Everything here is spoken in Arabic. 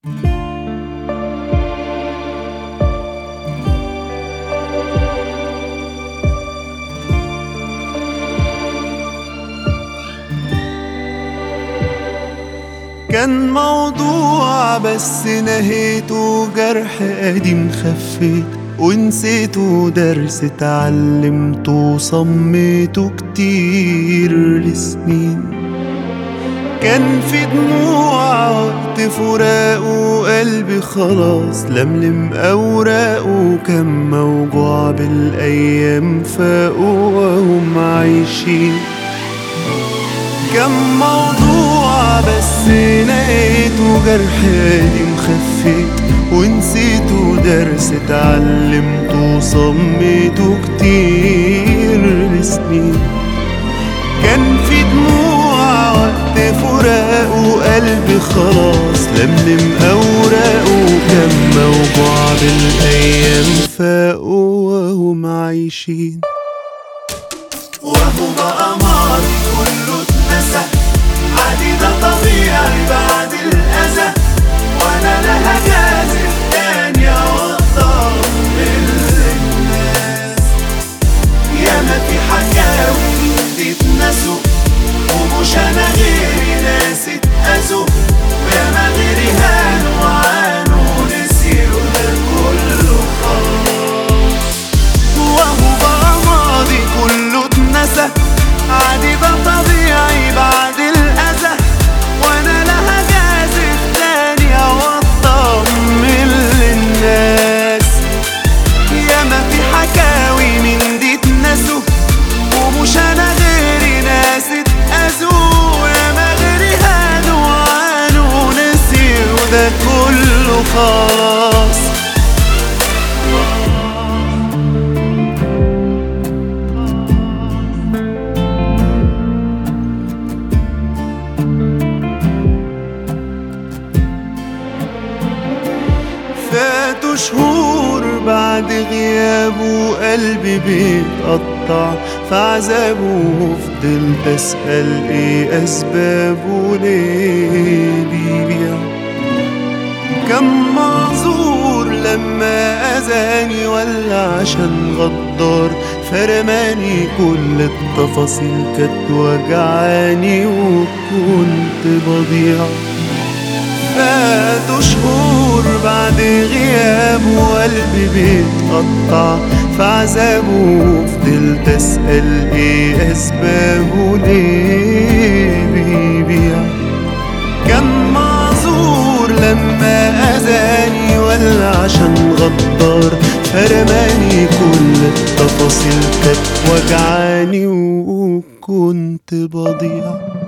كان موضوع بس نهيته جرح قديم خفيت ونسيته، درس اتعلمته وصميته كتير لسنين. كان في دموع وقت فراقه، قلبي خلاص لملم أوراقه. كان موجوع بالأيام فاقوا وهم عايشين. كان موضوع بس نهيته جرح قديم خفيت ونسيته، درس اتعلمته وصميته كتير لسنين. كان في دموع وقت فراقه، قلبي خلاص لملم أوراقه. كان موجوع بالأيام فاقوا وهم عايشين. وهو بقى ماضي كله اتنسى، عادي ده طبيعي بعد الأذى. وأنا لا هجازف تاني أوضح للناس. ياما في حكاوي تتنسوا، ومش أنا غيري ناس اتأذوا. وياما غيري هانوا وعانوا نسيوا ده كله خلاص. وهو بقى ماضي كله اتنسى، عادي ده طبيعي بعد الأذى. وأنا لا هجازف تاني أو أطمن للناس. ياما في حكاوي من دي اتنسوا، ومش أنا غيري ناس اتأذوا. ياما غيري هانوا وعانوا نسيوا ده كله خلاص. فاتوا شهور بعد غيابه، قلبي بيتقطع في عذابه. وفضلت أسأل ايه أسبابه، ليه بيبيع. كان معذور لما أذاني ولا عشان غدار فرماني. كل التفاصيل كانت وجعاني وكنت بضيع. فاتوا شهور بعد غيابه، وقلبي بيتقطع في عذابه. فضلت أسأل ايه أسبابه، ليه بيبيع. كان معذور لما أذاني ولا عشان غدار فرماني. كل التفاصيل كانت وجعاني وكنت بضيع.